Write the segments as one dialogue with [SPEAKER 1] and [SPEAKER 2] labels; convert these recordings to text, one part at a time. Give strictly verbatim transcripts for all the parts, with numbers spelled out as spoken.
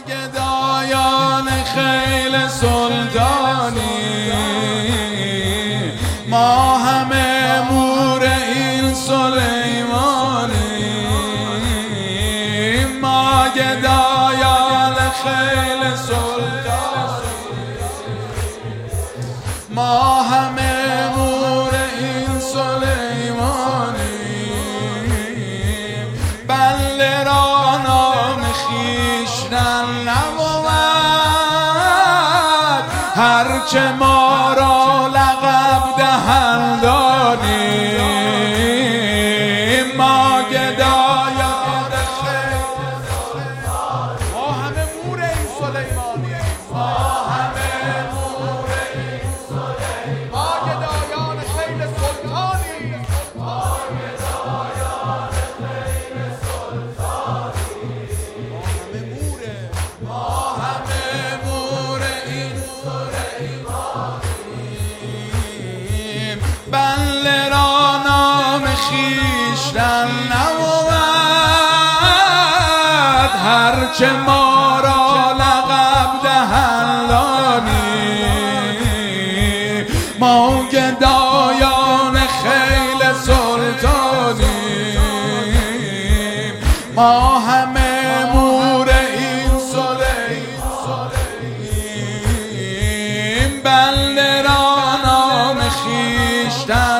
[SPEAKER 1] گدایان خیل سلطانی، ما همه مور این سلیمانی. ما گدایان خیل سلطانی، ما همه مور این سلیمانی. بنده را نام خویشتن نبود، هرچه ما را لقب دهندانی. ما گدایان خیل سلیمانی، ما همه مور این سلیمانی. ما همه مور این سلیمانی، ما گدایان خیل سلطانی. ما گدایان خیل سلطانی، ما همه مور این سلیمانی. بنده را نام خویشتن نبود، هرچه ما را لقب دهندانی. ما گدایان خیل سلطانی، ما همه مور این سلیمانی. بنده را نام خویشتن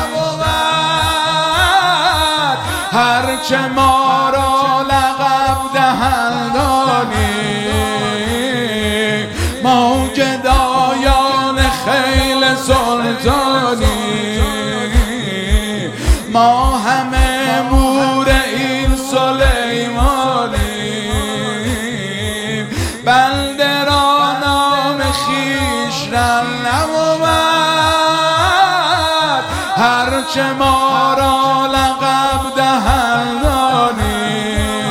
[SPEAKER 1] نبود، هرچه ما را لقب دهندانی. ما گدایان خیل سلطانی، ما همه مور این سلیمانی. بنده را نام خویشتن نبود، هرچه ما را لقب دهندانی.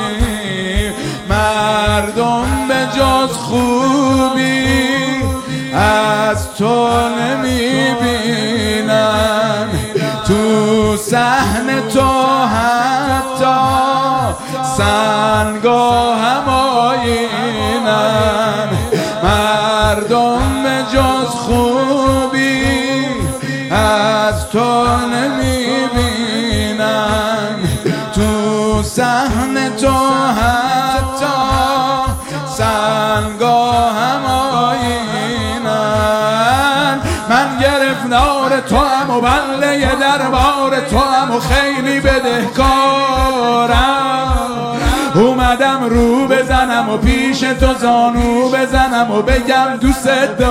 [SPEAKER 1] مردم به جز خوبی از تو نمی بینن، تو صحن تو حتی سنگا هم آیینن. مردم به جز خوبی از تو نمی بینن، تو صحن تو حتی سنگا هم آیینن. من گرفتار تو هم و بنده دربار تو هم و خیلی بدهکارم. اومدم رو بزنم و پیش تو زانو بزنم و بگم دوست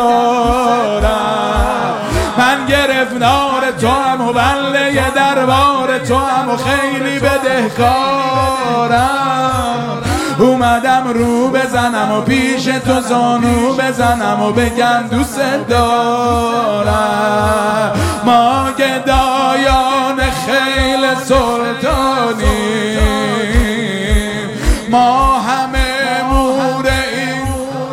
[SPEAKER 1] دارم. من گرفتار تو هم و بنده دربار تو هم و خیلی بدهکارم. اومدم رو بزنم و پیش تو زانو بزنم و بگم دوست دارم. ما گدایان خیل سلطانی، ما همه مور این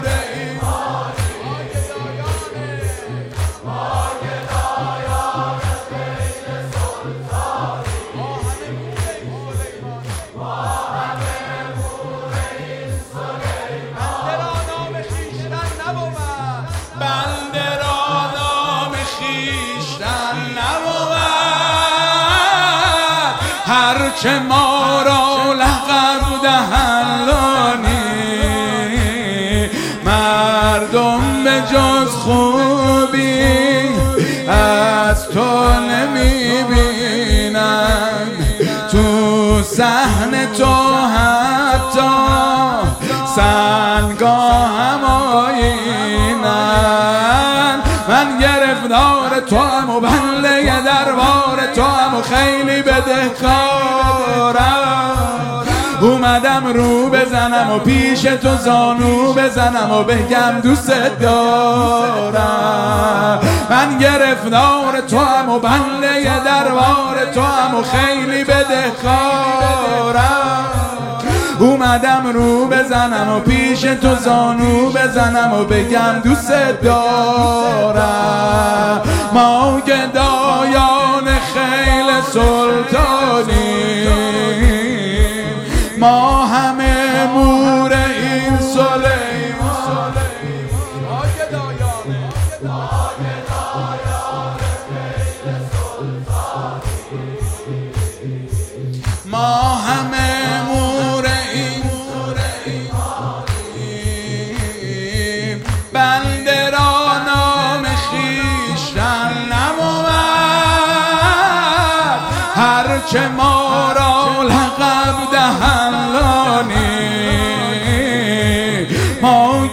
[SPEAKER 1] بنده را نام خویشتن نبود، هرچه ما را لقب دهندانی. مردم به جز خوبی از تو نمی بینن، تو صحن تو حتی سنگا هم آیینن. من گرفتار تو هم و بنده دربار تو هم و خیلی بدهکارم. اومدم رو بزنم و پیش تو زانو بزنم و بگم دوست دارم. من گرفتار تو هم و بنده دربار تو هم و خیلی بدهکارم. اومدم رو بزنم و پیش تو زانو بزنم و بگم دوست دارم. ما گدایان خیل سلطانی، ما همه مور این سلیمانی.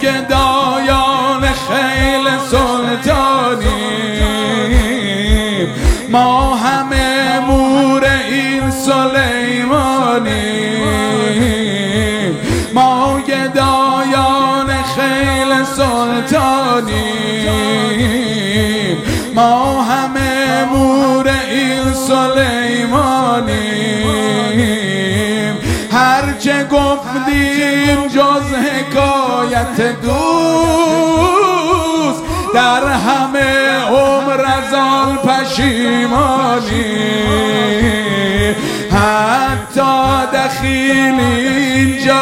[SPEAKER 1] گدایان خیل سلطانیم، ما همه مور این سلیمانیم، ما گدایان خیل سلطانیم، ما همه مور این سلیمانیم. هرچه گفتیم جز حکایت دوست، در همه عمر از آن پشیمانیم. حتی دخیل اینجا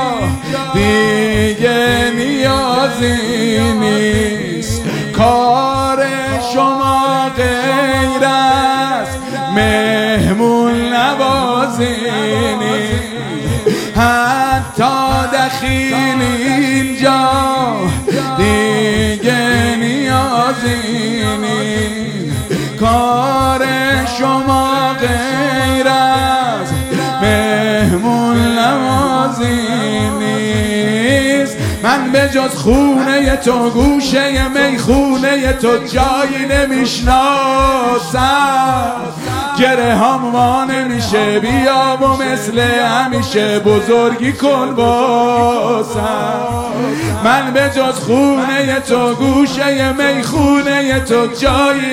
[SPEAKER 1] دیگه نیازی نیست، کار شما غیر از مهمون نوازی نیست. حتی دخیل اینجا دیگه نیازی نیست، کار شما غیر از مهمون نوازی نیست. من به جز خونه تو گوشه میخونه تو جایی نمیشناسم، گره هم وا نمیشه بیا و مثل همیشه بزرگی کن باسم. من به جز خونه تو گوشه میخونه تو جایی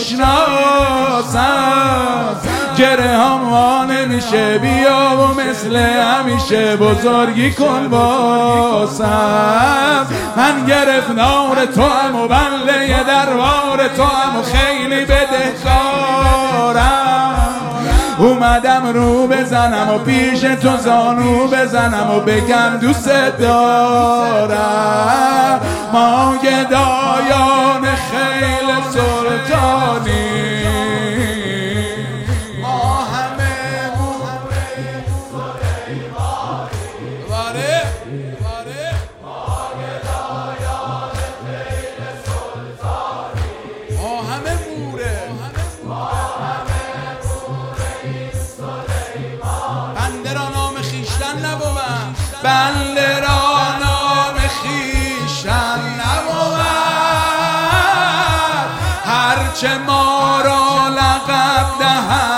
[SPEAKER 1] نمیشناسم، گره هم وا نمیشه بیا و مثل همیشه بزرگی کن باسم. من گرفتار تو هم و بنده دربار تو هم و خیلی بدهکارم، اومدم رو بزنم و پیش تو زانو بزنم و بگم دوست دارم. ما گدایان خیل سلطانی، ما همه موره سلیمانی. واره واره ما گدایان خیل سلطانی، ما همه موره ما همه بنده را نام خیشتن نبوم، بنده را نام خیشتن نبوم. هرچه ما را لقب دهد